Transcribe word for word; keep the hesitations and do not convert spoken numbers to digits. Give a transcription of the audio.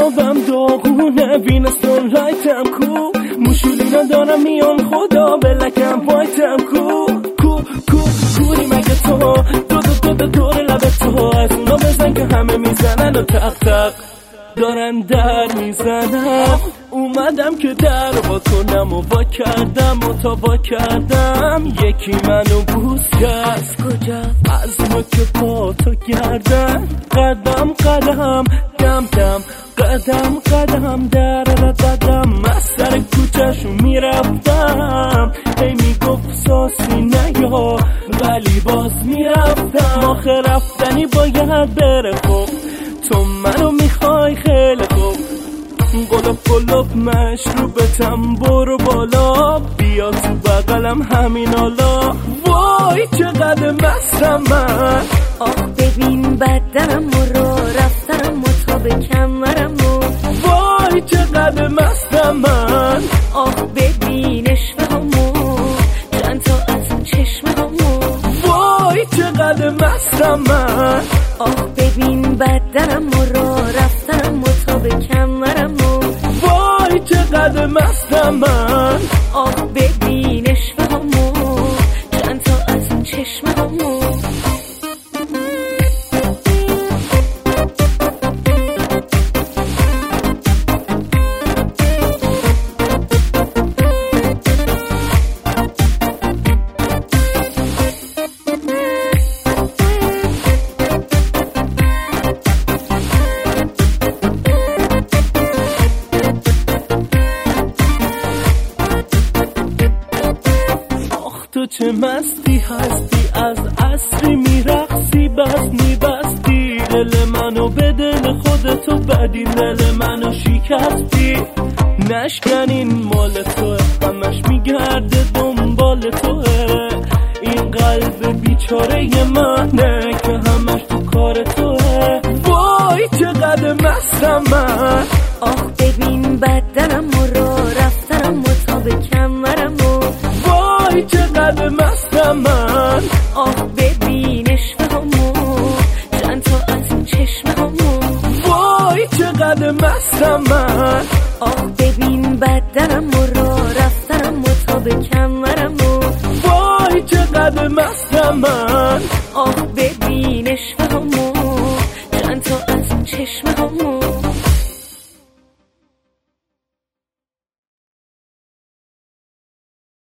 لبم داغونه وین سونلایتم کو موشولینا دارم میان خدا بلکم پایتم کو کو کو کوری مگه تو دو دو دو دو دور لب تو از اونا بزن که همه میزنن و تق تق دارن در میزنم اومدم که در وا کنم و وا کردم و تا وا کردم یکی منو بوس کرد کجا از نوک پا تا گردن قدم قدم دم دم قدم قدم در قدم از سر کوچه‌شو میرفتم هی میگفت ساسی نیا ولی باز میرفتم آخه رفتنی باید بره خب تو منو میخوای خیلی خوب قلب قلب مشروبتم برو بالا بیا تو بغلم همین حالا وای چقدر مستم من آخ ببین بدنم و را رفتنم و تا به کمرم و وای چقدر مستم من آخ ببین عشق همو چند تا از اون چشم همو وای چقدر مستم من آخ ببین بدنم و را رفتنم و تا به کمرم و وای چقدر مستم من آخ ببین عشق همو چند تا از اون چشم همو تو چه مستی هستی از عصری میرقصی بس میبستی دل منو به دل خودتو بدی دل منو شکستی نشکنین مال توه همش میگرده دنبال توه این قلب بیچاره منه که همش تو کار توه وای چقدر مستم من آخ ببین بدنم و را رفتنم و تا به کمرم و وای چقدر مستم من آخ ببین عشق همو چند تا از این چشم همو وای چقدر مستم من آخ ببین بدنم و را رفتنم و تا به کمرم و وای چقدر مستم من آخ